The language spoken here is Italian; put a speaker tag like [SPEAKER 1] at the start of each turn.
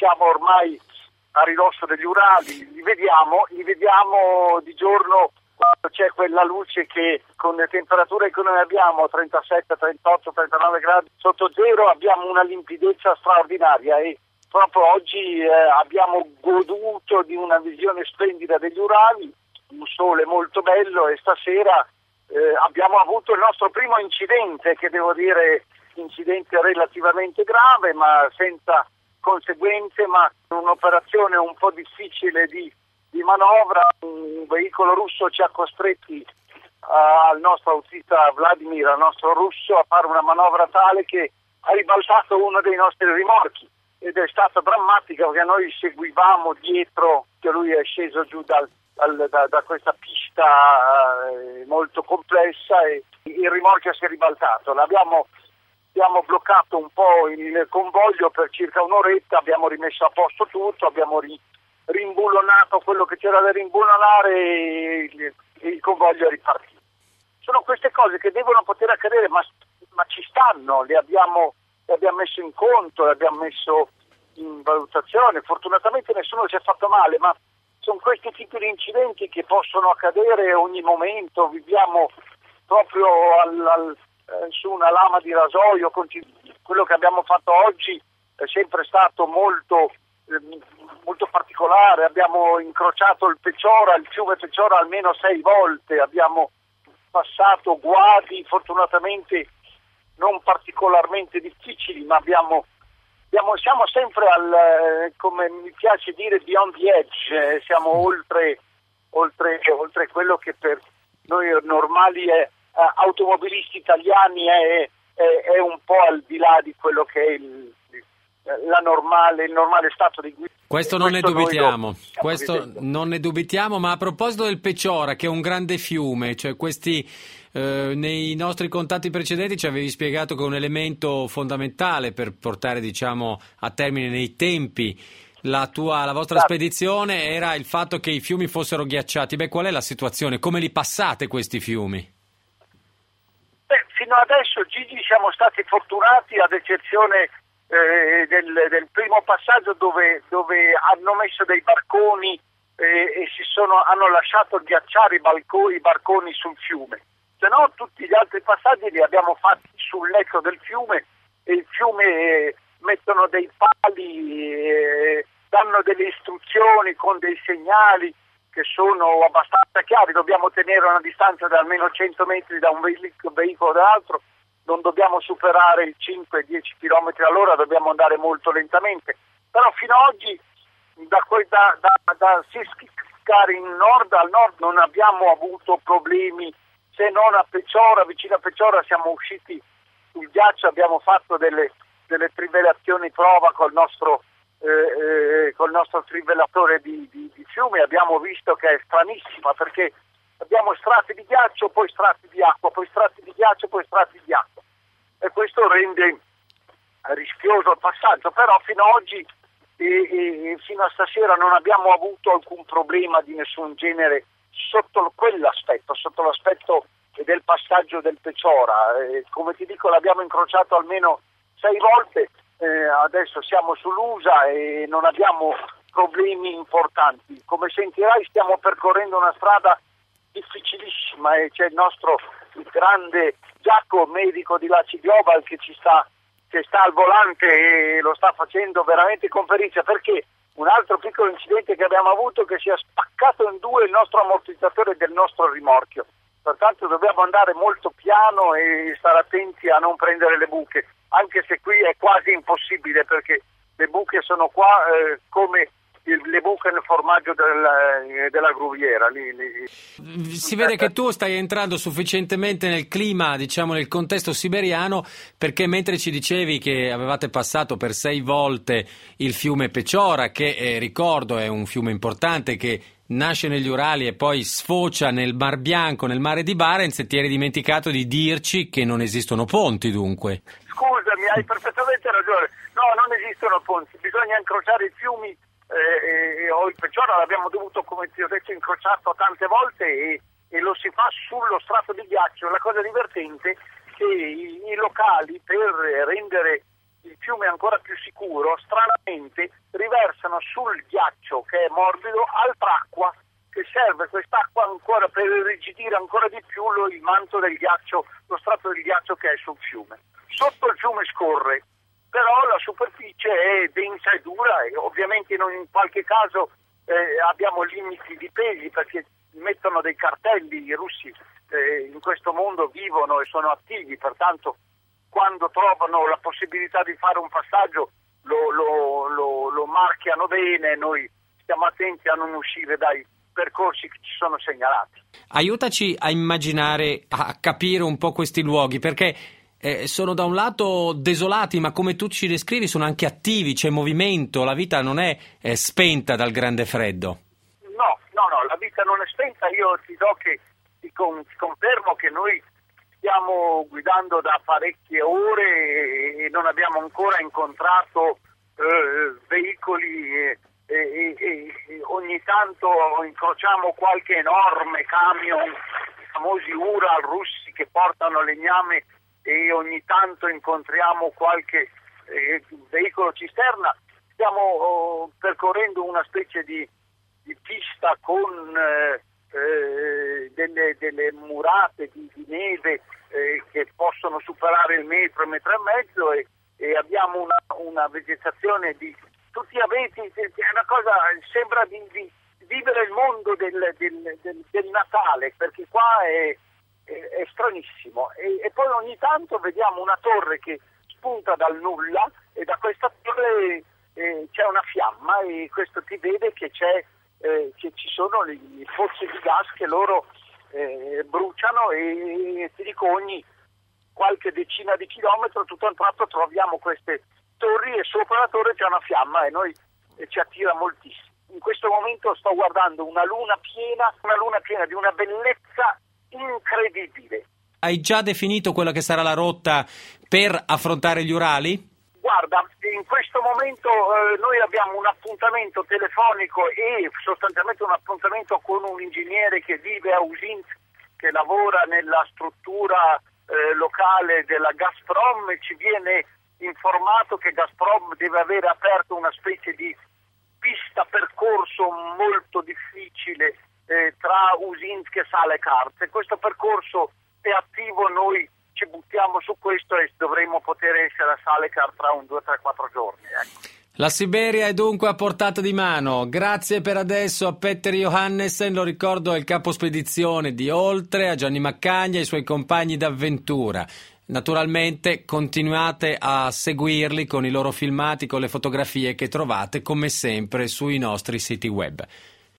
[SPEAKER 1] siamo ormai a ridosso degli Urali, li vediamo di giorno quando c'è quella luce che con le temperature che noi abbiamo, 37, 38, 39 gradi sotto zero, abbiamo una limpidezza straordinaria e proprio oggi abbiamo goduto di una visione splendida degli Urali, un sole molto bello e stasera abbiamo avuto il nostro primo incidente, che devo dire incidente relativamente grave ma senza conseguenze, ma un'operazione un po' difficile di manovra. Un veicolo russo ci ha costretti al nostro autista Vladimir, al nostro russo, a fare una manovra tale che ha ribaltato uno dei nostri rimorchi ed è stato drammatico perché noi seguivamo dietro, che lui è sceso giù da questa pista molto complessa e il rimorchio si è ribaltato. Abbiamo bloccato un po' il convoglio per circa un'oretta, abbiamo rimesso a posto tutto, abbiamo rimbullonato quello che c'era da rimbullonare e il convoglio è ripartito. Sono queste cose che devono poter accadere, ma ci stanno, le abbiamo messo in conto, le abbiamo messo in valutazione. Fortunatamente nessuno ci è fatto male, ma sono questi tipi di incidenti che possono accadere ogni momento. Viviamo proprio su una lama di rasoio. Quello che abbiamo fatto oggi è sempre stato molto particolare. Abbiamo incrociato il fiume Peciora almeno 6 volte, abbiamo passato guadi fortunatamente non particolarmente difficili, ma siamo sempre come mi piace dire, beyond the edge, siamo oltre quello che per noi normali automobilisti italiani è un po' al di là di quello che è il normale stato di guida.
[SPEAKER 2] Questo non ne dubitiamo, ma a proposito del Peciora, che è un grande fiume, cioè nei nostri contatti precedenti ci avevi spiegato che un elemento fondamentale per portare, a termine nei tempi la vostra spedizione era il fatto che i fiumi fossero ghiacciati. Qual è la situazione? Come li passate questi fiumi?
[SPEAKER 1] Fino adesso, Gigi, siamo stati fortunati, ad eccezione del primo passaggio dove hanno messo dei barconi e hanno lasciato ghiacciare i barconi sul fiume. Se no, tutti gli altri passaggi li abbiamo fatti sul letto del fiume e il fiume mettono dei pali, danno delle istruzioni con dei segnali che sono abbastanza chiari. Dobbiamo tenere una distanza di almeno 100 metri da un veicolo dall'altro, non dobbiamo superare il 5-10 km all'ora, dobbiamo andare molto lentamente. Però fino ad oggi da Siskar al nord non abbiamo avuto problemi, se non a Peciora. Vicino a Peciora siamo usciti sul ghiaccio, abbiamo fatto delle trivellazioni prova col nostro trivellatore di fiume. Abbiamo visto che è stranissima perché abbiamo strati di ghiaccio, poi strati di acqua, poi strati di ghiaccio, poi strati di acqua, e questo rende rischioso il passaggio. Però fino ad oggi e fino a stasera non abbiamo avuto alcun problema di nessun genere sotto l'aspetto del passaggio del Peciora. Come ti dico, l'abbiamo incrociato almeno 6 volte, adesso siamo sull'USA e non abbiamo problemi importanti. Come sentirai, stiamo percorrendo una strada difficilissima e c'è il grande Giacomo, medico di Laci Global, che sta al volante e lo sta facendo veramente con perizia, perché un altro piccolo incidente che abbiamo avuto, che si è spaccato in due il nostro ammortizzatore del nostro rimorchio. Pertanto dobbiamo andare molto piano e stare attenti a non prendere le buche, anche se qui è quasi impossibile perché le buche sono qua come le buche nel formaggio della gruviera.
[SPEAKER 2] Si vede che tu stai entrando sufficientemente nel clima, nel contesto siberiano, perché mentre ci dicevi che avevate passato per 6 volte il fiume Peciora, che ricordo è un fiume importante che nasce negli Urali e poi sfocia nel Mar Bianco, nel mare di Barents, ti eri dimenticato di dirci che non esistono ponti, dunque.
[SPEAKER 1] Scusami, hai perfettamente ragione. No, non esistono ponti, bisogna incrociare i fiumi. Il Peciora l'abbiamo dovuto, come ti ho detto, incrociato tante volte e lo si fa sullo strato di ghiaccio. La cosa divertente è che i locali, per rendere il fiume ancora più sicuro, stranamente buttano sul ghiaccio che è morbido altra acqua, che serve quest'acqua ancora per irrigidire ancora di più il manto del ghiaccio, lo strato del ghiaccio che è sul fiume. Sotto il fiume scorre, però la superficie è densa e dura e ovviamente in qualche caso abbiamo limiti di pesi perché mettono dei cartelli, i russi in questo mondo vivono e sono attivi, pertanto quando trovano la possibilità di fare un passaggio lo marchiano bene, noi stiamo attenti a non uscire dai percorsi che ci sono segnalati.
[SPEAKER 2] Aiutaci a immaginare, a capire un po' questi luoghi, perché sono da un lato desolati, ma come tu ci descrivi sono anche attivi, c'è movimento, la vita non è spenta dal grande freddo.
[SPEAKER 1] No, la vita non è spenta, io ti confermo che noi stiamo guidando da parecchie ore e non abbiamo ancora incontrato veicoli e ogni tanto incrociamo qualche enorme camion, i famosi Ural russi che portano legname, e ogni tanto incontriamo qualche veicolo cisterna. Stiamo percorrendo una specie di pista con delle murate di neve che possono superare il metro e mezzo e abbiamo una vegetazione di tutti abeti, è una cosa, sembra di vivere il mondo del Natale, perché qua è stranissimo e poi ogni tanto vediamo una torre che spunta dal nulla e da questa torre c'è una fiamma e questo ti vede che ci sono le pozze di gas che loro bruciano e ti dico ogni qualche decina di chilometri tutto a un tratto troviamo queste torri e sopra la torre c'è una fiamma e noi ci attira moltissimo. In questo momento sto guardando una luna piena di una bellezza incredibile.
[SPEAKER 2] Hai già definito quella che sarà la rotta per affrontare gli Urali?
[SPEAKER 1] Guarda, in questo momento noi abbiamo un appuntamento telefonico e sostanzialmente un appuntamento con un ingegnere che vive a Usinsk, che lavora nella struttura locale della Gazprom e ci viene informato che Gazprom deve avere aperto una specie di pista percorso molto difficile tra Usinsk e Salekhartz e questo percorso è attivo, noi ci buttiamo su questo e dovremmo poter essere a Salekhartz tra 1, 2, 3, 4 giorni. Ecco.
[SPEAKER 2] La Siberia è dunque a portata di mano. Grazie per adesso a Petter Johannessen, lo ricordo è il capo spedizione di Oltre, a Gianni Maccagna e ai suoi compagni d'avventura. Naturalmente continuate a seguirli con i loro filmati, con le fotografie che trovate come sempre sui nostri siti web.